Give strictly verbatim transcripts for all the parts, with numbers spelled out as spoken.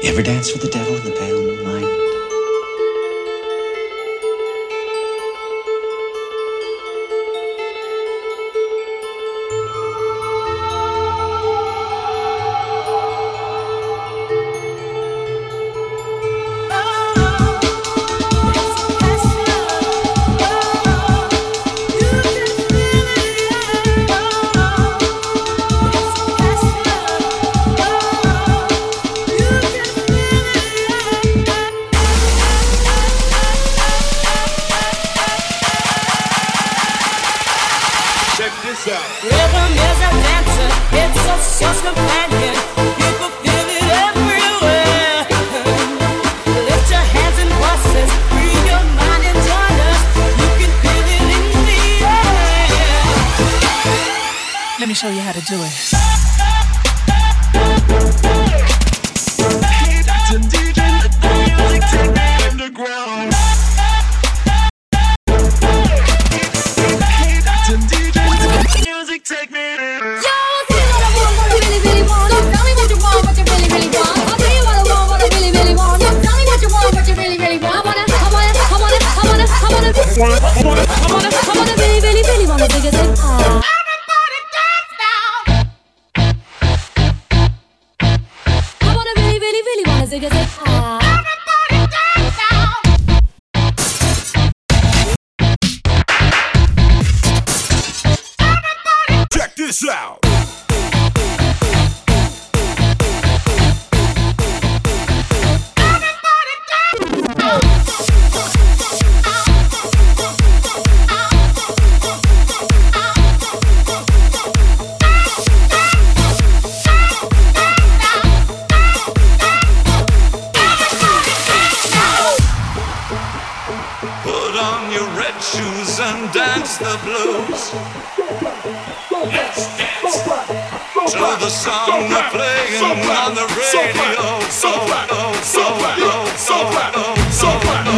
You ever dance with the devil in the pale moonlight? Rhythm is a dancer, it's a source companion. You can feel it everywhere. Lift your hands and voices, free your mind and join us. You can feel it in the air. Let me show you how to do it. Hey, Doctor D J, let the music take me underground. Hey, Doctor D J. Music take me. Yo, see what I want, what I really, really want. So tell me what you want, what you really, really want. I'll tell you what I want, what I really, really want. So tell me what you want, what you really, really want. I wanna, I wanna, I wanna, I wanna, I wanna, I wanna, I wanna, I wanna, I wanna, really, really, really wanna dig it. Ah. Everybody dance now. I wanna really, really, really wanna dig it. Ah. Everybody dance now. Check this out. Put on your red shoes and dance the blues. Let's dance to the song they're playing on the radio. So, so, so, so, so, so,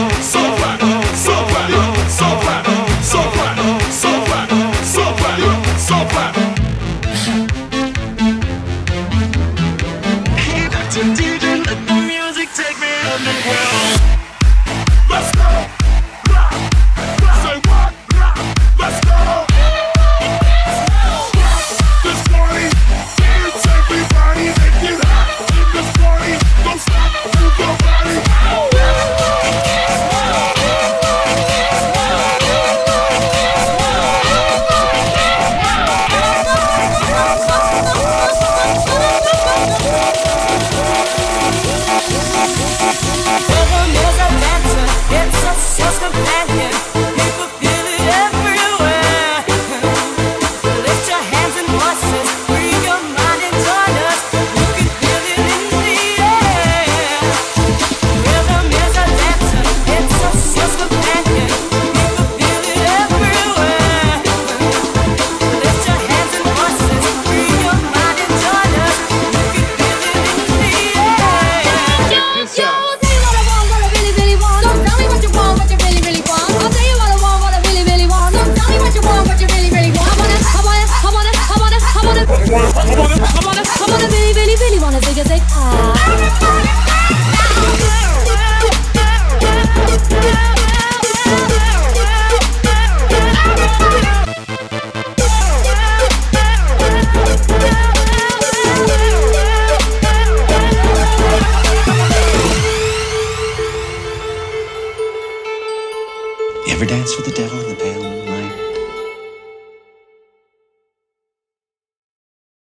Hey, Doctor D J, let the music take me underground. Let's go. Say what? Let's go. This party, dance everybody, make it hot. In this party, don't stop, move your body. Rhythm is a dancer, it's a source companion. You can feel it everywhere. Lift your hands and voices, free your mind and join us. You can feel it in the air. Rhythm is a dancer, it's a source companion. You can feel it everywhere. Lift your hands and voices, free your mind and join us. You can feel it in the air. Yo, yo. I wanna, I wanna, I wanna really, really, really wanna dig it, ah. You ever dance with the devil in the pale moonlight?